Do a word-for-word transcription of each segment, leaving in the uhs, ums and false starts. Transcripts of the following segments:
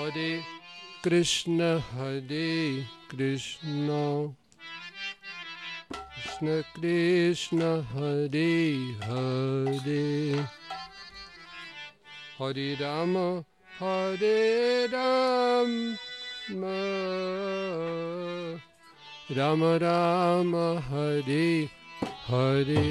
Hare Krishna, Hare Krishna, Krishna Krishna, Hare Hare, Hare Rama, Hare Rama, Rama Rama, Hare Hare.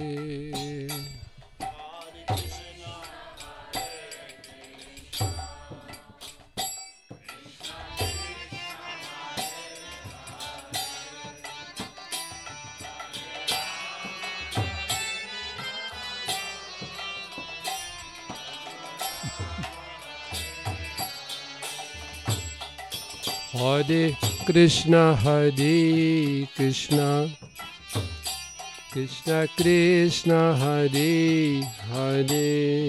Hare Krishna, Hare Krishna, Krishna Krishna, Hare Hare,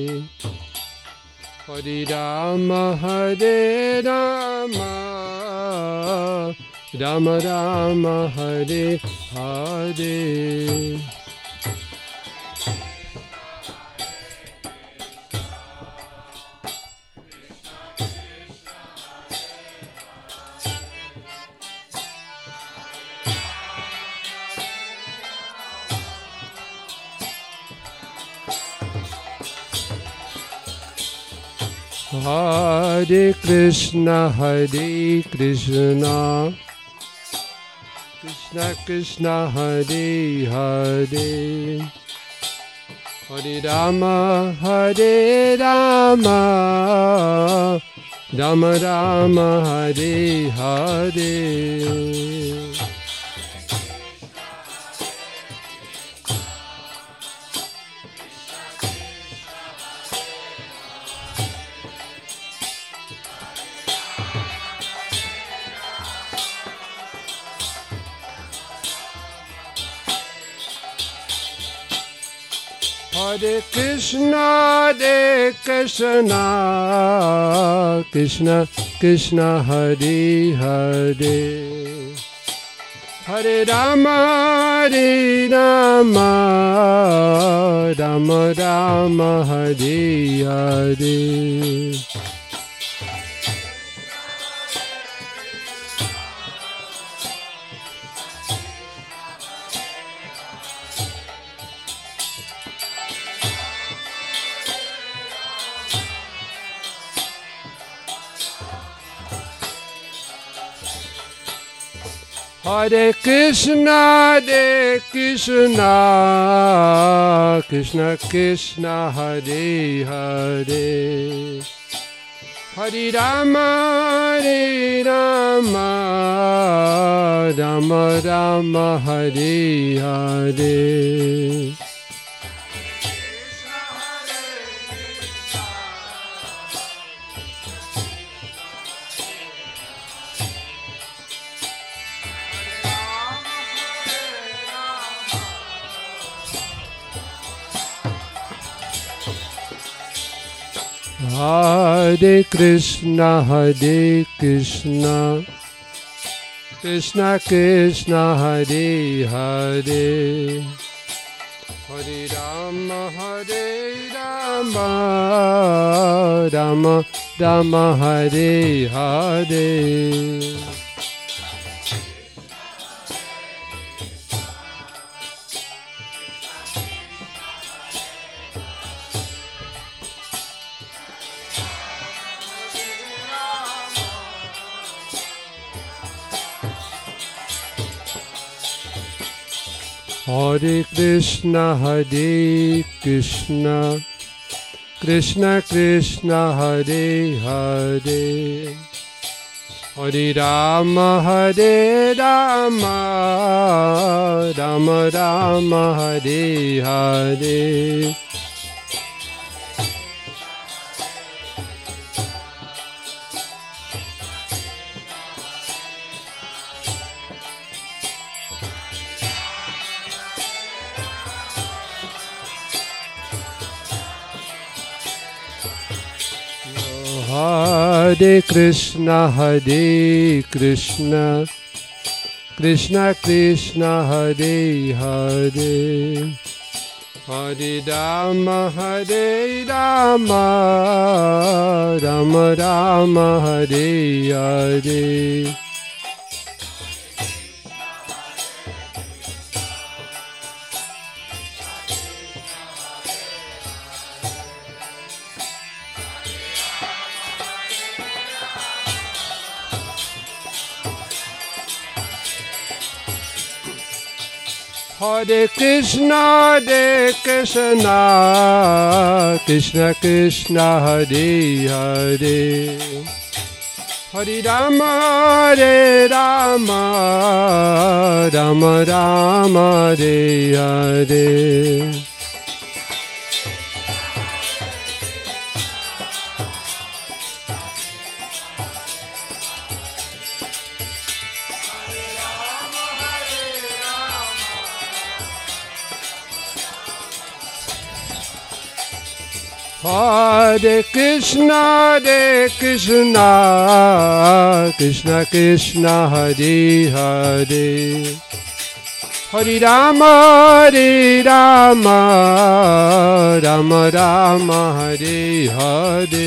Hare Rama, Hare Rama, Rama Rama, Hare Hare. Hare Krishna, Hare Krishna, Krishna Krishna, Hare Hare, Hare Rama, Hare Rama, Rama Rama, Hare Hare. Hare Krishna, Hare Krishna, Krishna Krishna, Hare Hare, Hare Rama, Hare Rama, Rama Rama, Hare Hare. Hare Krishna, Hare Krishna, Krishna Krishna, Hare Hare, Hare Rama, Hare Rama, Rama Rama, Hare Hare. Hare Krishna, Hare Krishna, Krishna Krishna, Hare Hare, Hare Rama, Hare Rama, Rama Rama, Hare Hare. Hare Krishna, Hare Krishna, Krishna Krishna, Hare Hare, Hare Rama, Hare Rama, Rama Rama, Hare Hare. Hare Krishna, Hare Krishna, Krishna Krishna, Hare Hare, Hare Rama, Hare Rama, Rama Rama, Hare Hare. Hare Krishna, Hare Krishna, Krishna Krishna, Hare Hare. Hare Rama, Hare Rama, Rama Rama, Hare Hare. Hare Krishna, Hare Krishna, Krishna Krishna, Hare Hare. Hare Rama, Hare Rama, Rama Rama, Hare Hare.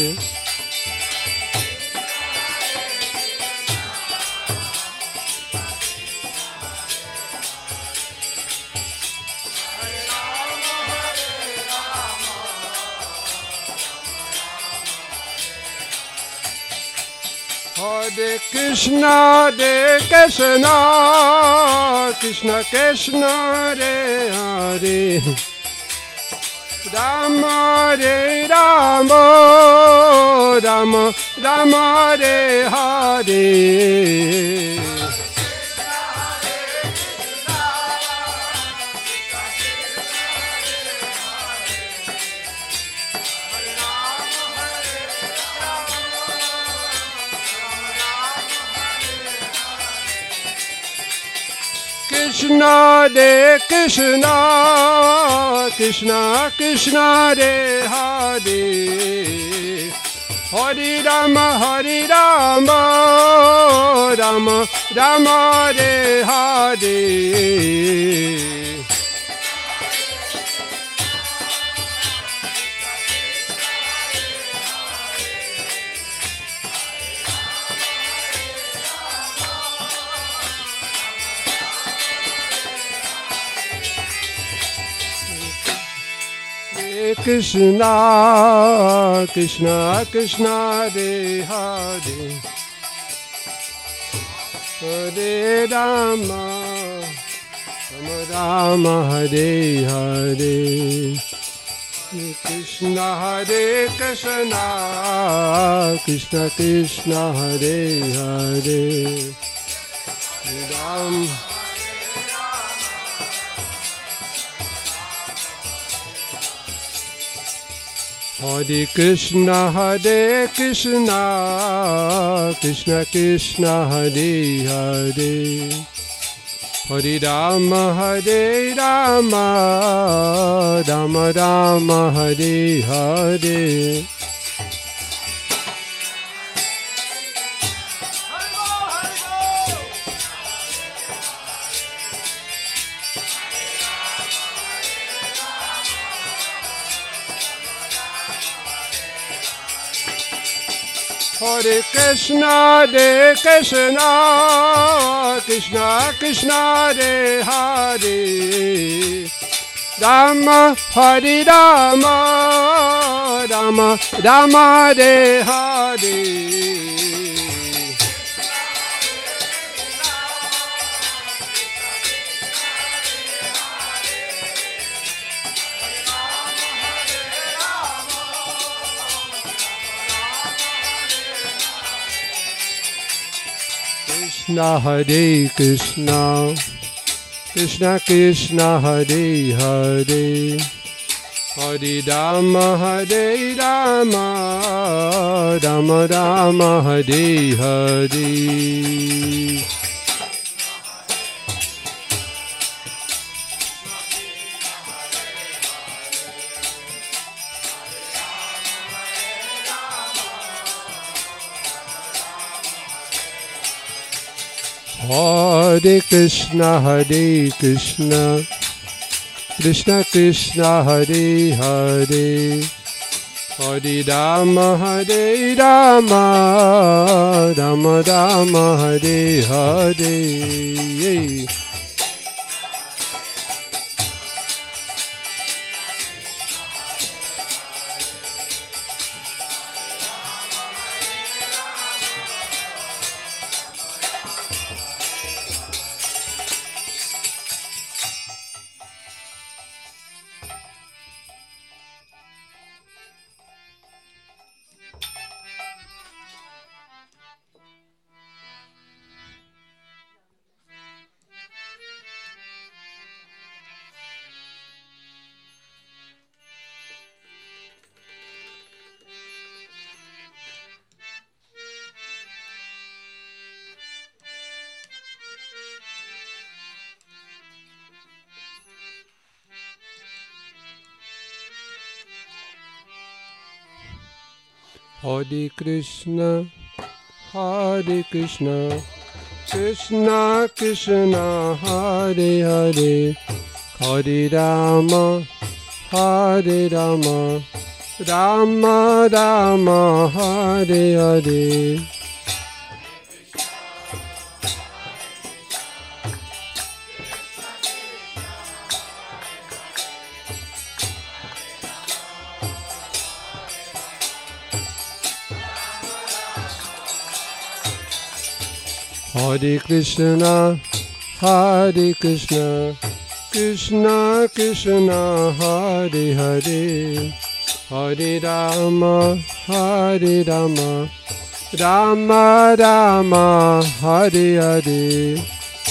Hare Krishna, Hare Krishna, Krishna Krishna, Hare Hare. Rama, Hare Rama, Rama Rama, Hare Hare. Krishna, Hare Krishna, Krishna Krishna, Hare Hare. Hare Rama, Hare Rama, Rama Rama, Hare Hare. Krishna, Krishna Krishna, Hare Hare. Hare Rama, Rama Rama, Hare Hare. Krishna, Hare Krishna, Krishna Krishna, Hare Hare. Ram Hare Krishna, Hare Krishna, Krishna Krishna, Hare Hare. Hare Rama, Hare Rama, Rama Rama, Hare Hare. Hare Krishna, Hare Krishna, Krishna Krishna, Hare Hare. Rama, Hare Rama, Rama Rama, Hare Hare. Krishna, Hare Krishna, Krishna Krishna, Hare Hare. Hare Rama, Hare Rama, Rama Rama, Hare Hare. Hare Krishna, Hare Krishna, Krishna Krishna Hare Hare Hare Rama Hare Rama Rama Rama Hare Hare. Hare Krishna, Hare Krishna, Krishna Krishna, Hare Hare, Hare Rama, Hare Rama, Rama Rama, Hare Hare. Hare Krishna, Hare Krishna, Krishna Krishna, Hare Hare, Hare Rama, Hare Rama, Rama Rama, Hare Hare.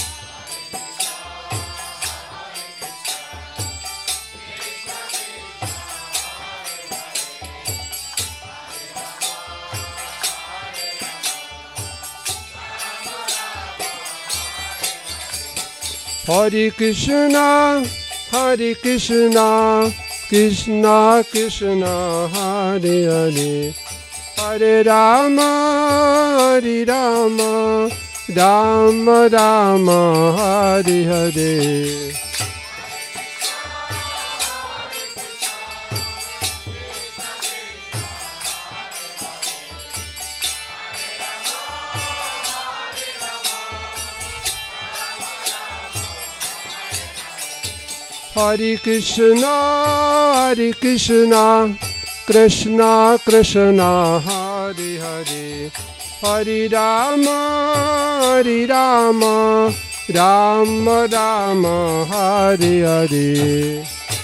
Hare Krishna, Hare Krishna, Krishna Krishna, Hare Hare, Hare Rama, Hare Rama, Rama Rama, Hare Hare. Hare Krishna, Hare Krishna, Krishna Krishna, Hare Hare, Hare Rama, Hare Rama, Rama Rama, Hare Hare.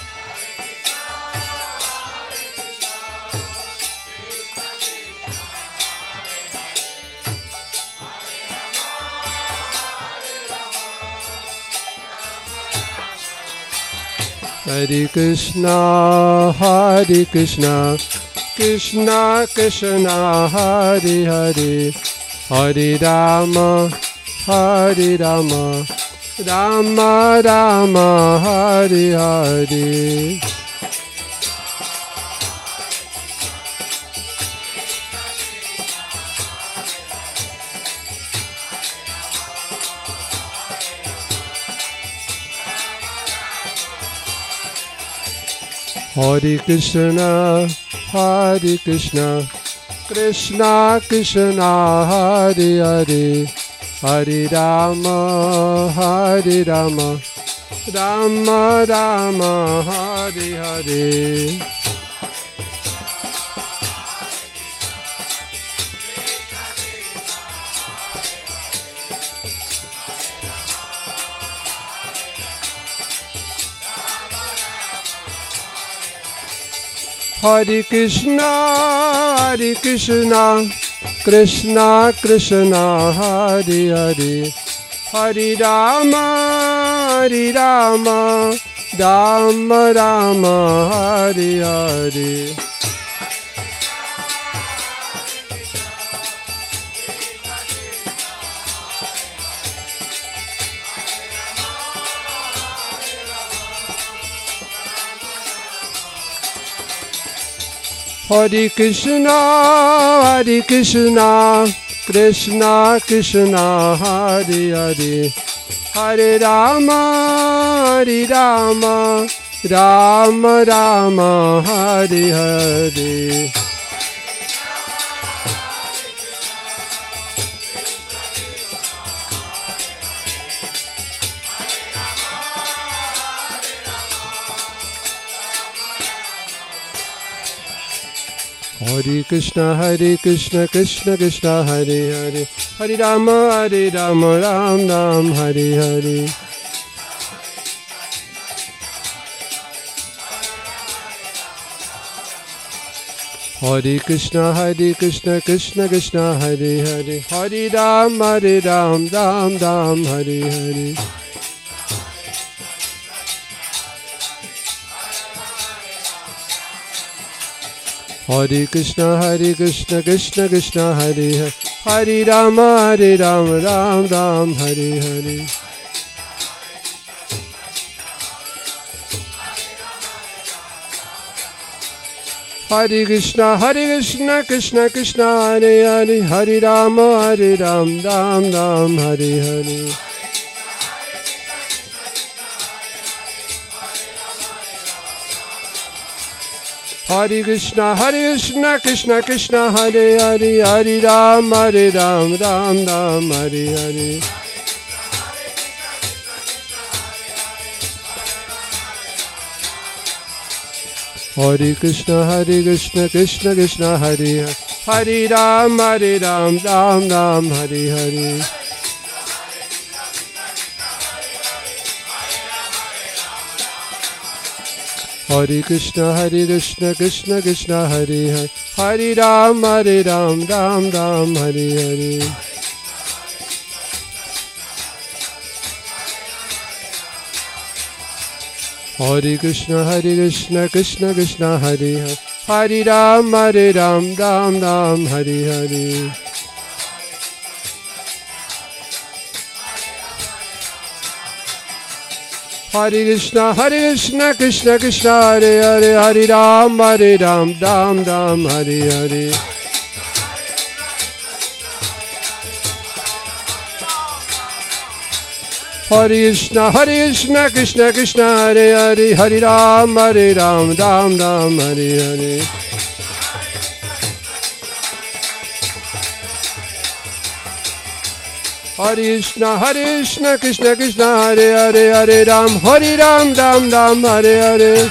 Hare Krishna, Hare Krishna, Krishna Krishna, Hare Hare, Hare Rama, Hare Rama, Rama Rama, Hare Hare. Hare Krishna, Hare Krishna, Krishna Krishna, Hare Hare, Hare Rama, Hare Rama, Rama Rama, Hare Hare. Hare Krishna, Hare Krishna, Krishna Krishna, Hare Hare, Hare Rama, Hare Rama, Rama Rama, Hare Hare. Hare Krishna, Hare Krishna, Krishna Krishna, Hare Hare, Hare Rama, Hare Rama, Ram Ram Hare Hare. Hare Krishna, Hare Krishna, Krishna Krishna, Hare Hare, Hare Rama, Hare Rama, Ram Ram, Hare Hare. Hare Krishna, Hare Krishna, Krishna Krishna, Hare Hare, Hare Ram, Hare Ram, Ram Ram, Hare Hare. Hare Krishna, Hare Krishna, Krishna Krishna, Hare Hare, Hare Rama, Hare Rama, Ram Ram, Hare Hare. Hare Krishna, Hare Krishna, Krishna Krishna, Hare Hare, Hare Rama, Hare Ram, Ram Ram, Hare Hare. Hare Krishna, Hare Krishna, Krishna Krishna, Hare Hare, Hare Ram, Hare Ram, Ram Ram, Hare Hare. Hare Krishna, Hare Krishna, Krishna Krishna, Hare Hare, Hare Ram, Hare Ram, Ram Ram, Hare Hare. Hare Krishna, Hare Krishna, Krishna Krishna, Hare Hare, Hare Ram, Hare Ram, Ram Ram, Hare Hare. Hare Krishna, Hare Krishna, Krishna Krishna, Hare Hare, Hare Ram, Hare Ram, Ram Ram, Hare Hare. Hare Krishna, Hare Krishna, Krishna Krishna, Hare Hare, Hare Ram, Hare Ram, Ram Ram, Hare Hare. Hare Krishna, Hare Krishna, Krishna Krishna, Hare Hare, Hare Ram, Hare Ram, Ram Ram, Hare Hare. Hare Krishna, Hare Krishna, Krishna Krishna, Hare Hare, Hare Ram, Hare Ram, Ram Ram, Hare Hare.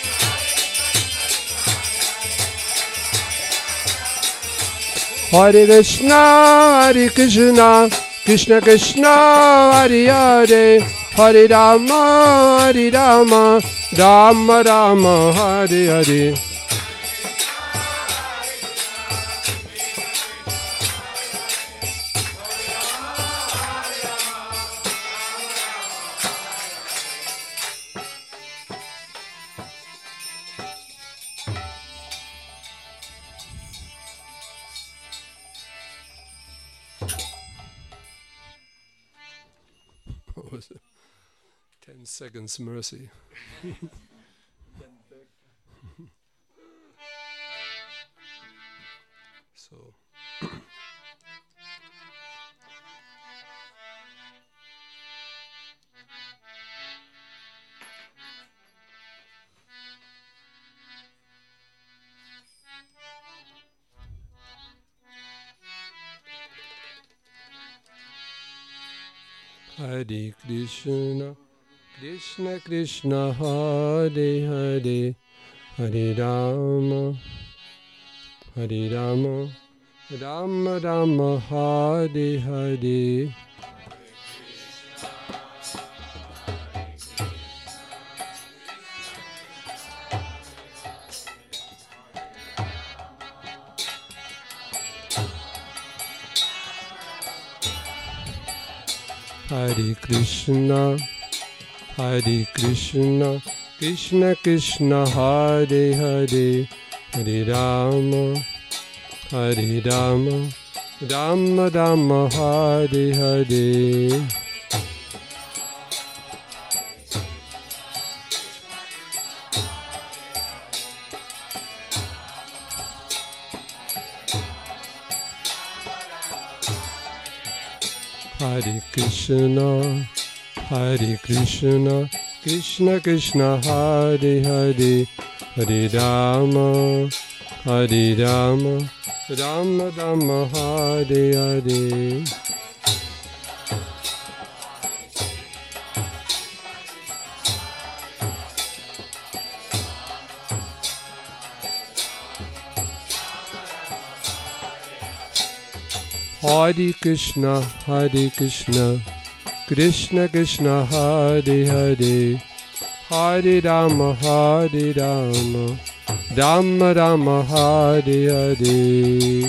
Hare Krishna, Hare Krishna, Krishna Krishna, Hare Hare, Hare Rama, Hare Rama, Rama Rama, Hare Hare. What was it? Ten seconds mercy. So Hare Krishna, Krishna Krishna, Hare Hare, Hare Rama, Hare Rama, Rama Rama, Hare Hare. Hare Krishna, Hare Krishna, Krishna Krishna, Hare Hare, Hare Rama, Hare Rama, Rama Rama, Hare Hare. Hare Krishna, Hare Krishna, Krishna Krishna Hare Hare Hare Rama Hare Rama Rama Rama Hare Hare. Hare Krishna Hare Krishna Krishna Krishna Hare Hare Hare Rama Hare Rama Rama Rama Hare Hare.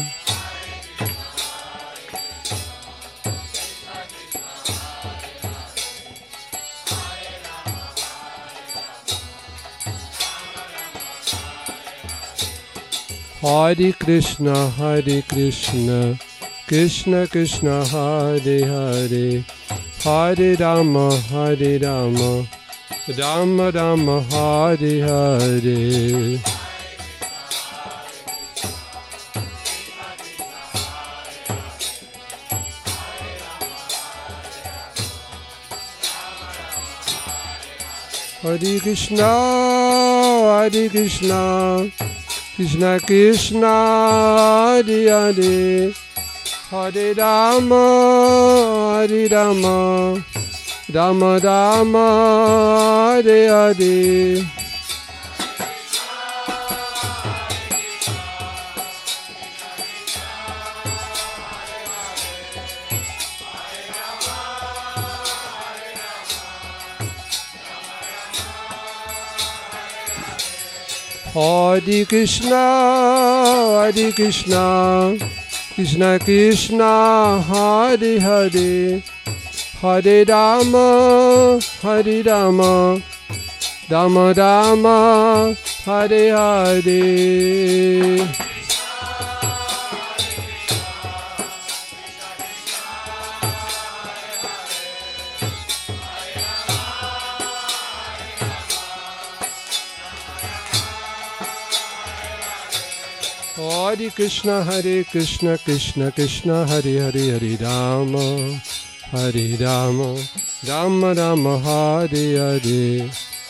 Hare Krishna Hare Krishna Krishna Krishna Hare Hare Hare Rama Hare Rama Rama Rama Hare Hare. Hare Krishna Hare Krishna Krishna Krishna Hare Hare Hare Rama Hare Rama Rama Rama Hare Hare. Hare Krishna Hare Krishna Krishna Krishna Hare Hare Hare Rama Hare Rama Rama Rama Hare Hare. Hare Krishna Hare Krishna Krishna Krishna Hare Hare Hare Rama Hare Rama Rama Rama Hare Hare.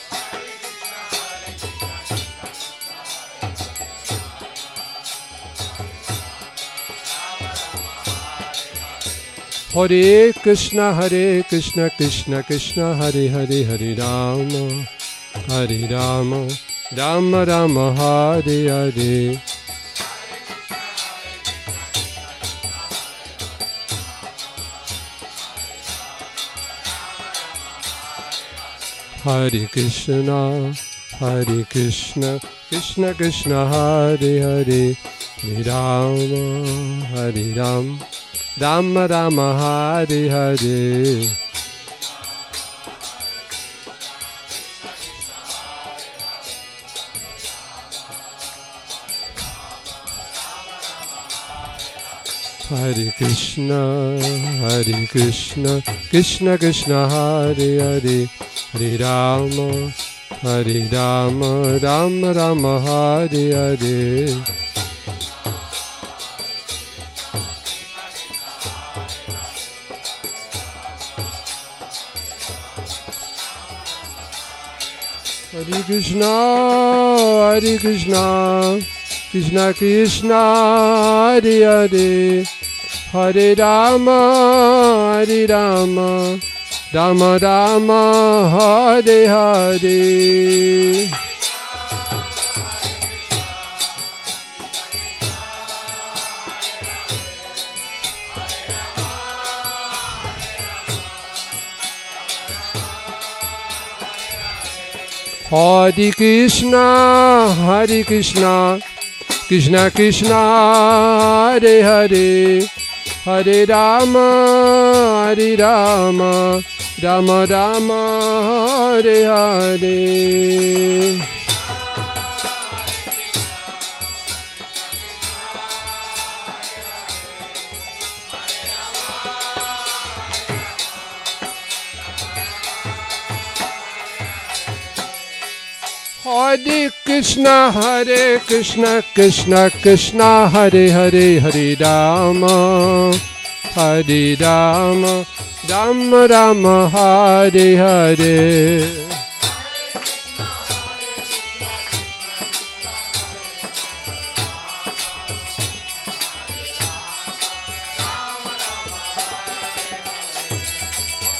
Hare Krishna Hare Krishna Krishna Krishna Hare Hare Hare Rama Hare Rama Rama Rama Hare Hare. Hare Krishna Hare Krishna Krishna Krishna Hare Hare Hare Rama Hare Rama Rama Rama Hare Hare. Hare Krishna Hare Krishna Krishna Krishna Hare Hare Hare Rama Hare Rama Rama Rama Hare Hare. Hare Krishna Hare Krishna Krishna Krishna Hare Hare Hare Rama Hare Rama Rama Rama Hare Hare. Hare Krishna Hare Krishna Krishna Krishna Hare Hare Hare Rama Hare Rama Rama Rama Hare Hare. Hare Krishna Hare Krishna Krishna Krishna Hare Hare Hare Rama Hare Rama Rama Rama Hare Hare.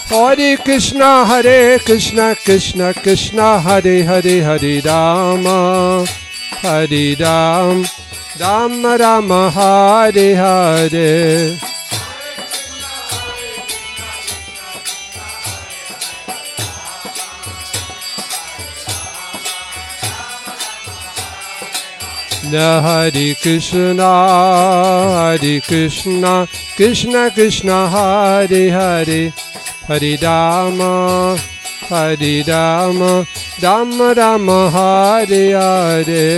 Hare Krishna, Hare Krishna, Krishna Krishna, Hare Hare, Hare Rama, Hare Ram, Rama Rama, Hare Hare. Hare Krishna, Hare Krishna, Krishna Krishna, Hare Hare, Hare Rama, Hare Rama, Rama Rama, Hare Hare.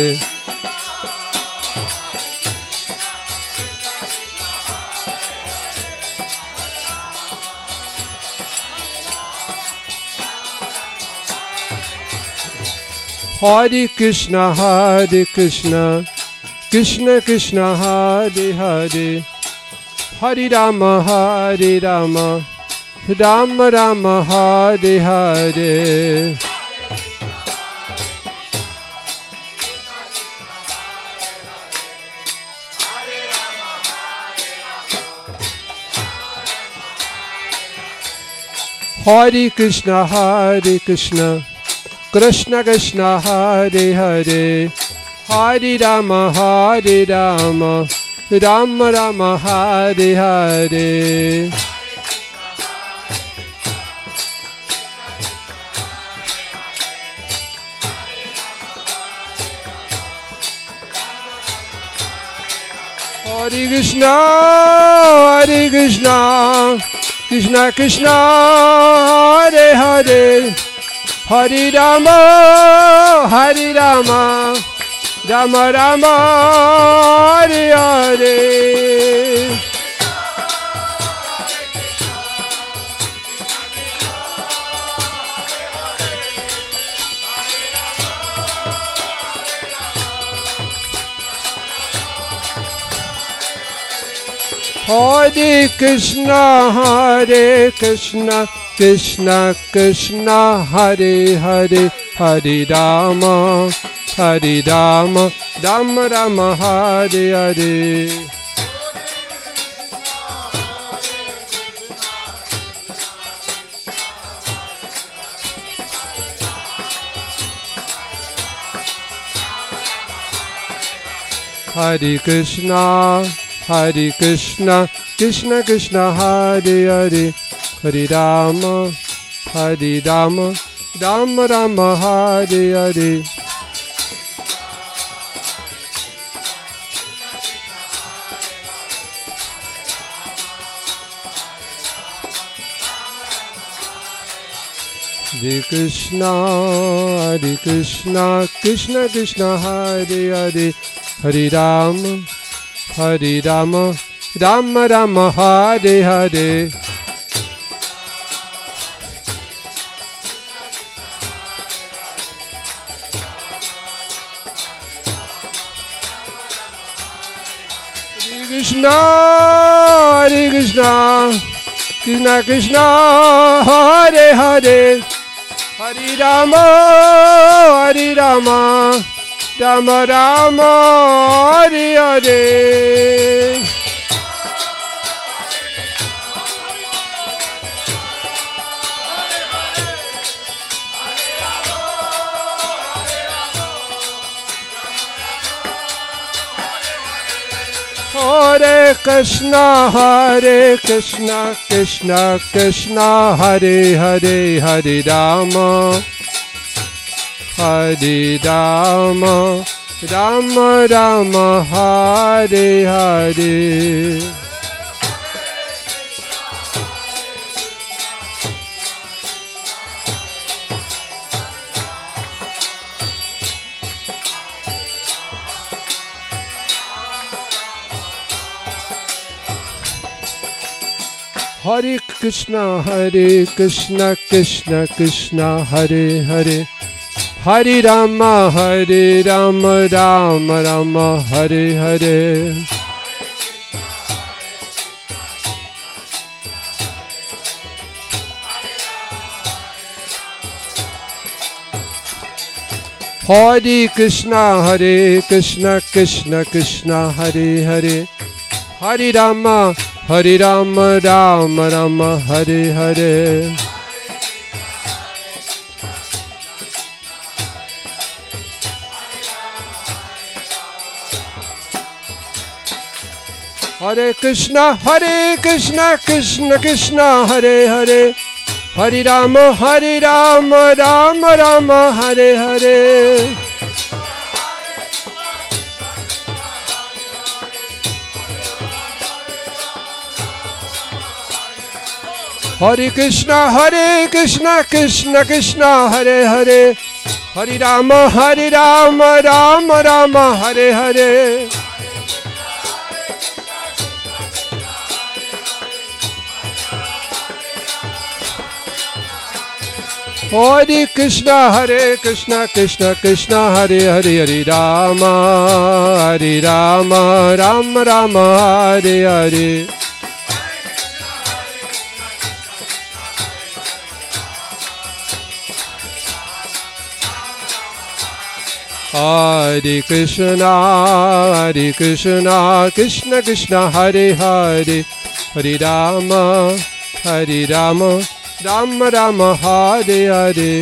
Hare Krishna, Hare Krishna, Krishna Krishna, Hare Hare, Hare Rama, Hare Rama, Rama Rama, Hare Hare. Hare Krishna, Hare Krishna, Krishna Krishna, Hare Hare, Hare Rama, Hare Rama, Rama Rama, Hare Hare. Hare Krishna, Hare Krishna, Krishna Krishna, Hare Hare, Hare Rama, Hare Rama, Rama Rama, Hare Hare. Hare Krishna, Hare Krishna, Krishna Krishna, Hare Hare, Hare Rama, Hare Rama, Rama Rama, Hare Hare. Hare Krishna, Hare Krishna, Krishna Krishna, Hare Hare, Hare Rama, Hare Rama, Rama Rama, Hare Hare. Hare Krishna, Hare Krishna, Krishna Krishna, Hare Hare, Hare Rama, Hare Rama, Rama Rama, Hare Hare. Hare Krishna, Hare Krishna, Krishna Krishna, Hare Hare, Hare Rama, Hare Rama, Rama Rama, Hare Hare. Hare Krishna, Hare Krishna, Krishna Krishna, Hare Hare, Hare Rama, Hare Rama, Rama Rama, Hare Hare. Hare Krishna, Hare Krishna, Krishna Krishna, Hare Hare, Hare Rama, Hare Rama, Rama Rama, Hare Hare. Hare Krishna, Hare Krishna, Krishna Krishna, Hare Hare, Hare Rama, Hare Rama Rama Rama Hare Hare. Hare Krishna Hare Krishna Krishna Krishna Hare Hare. Hare Rama Hare Rama Rama Rama Hare Hare. Hare Krishna Hare Krishna Krishna Krishna Hare Hare. Hare Rama Hare Rama Rama Rama Hare Hare. Hare Krishna Hare Krishna Krishna Krishna Hare Hare. Hare Rama Hare Rama Rama Rama Hare Hare. Hare Krishna Hare Krishna Krishna Krishna Hare Hare. Hare Rama Hare Rama Rama Rama Hare Hare.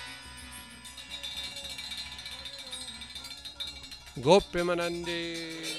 Gopyamanande.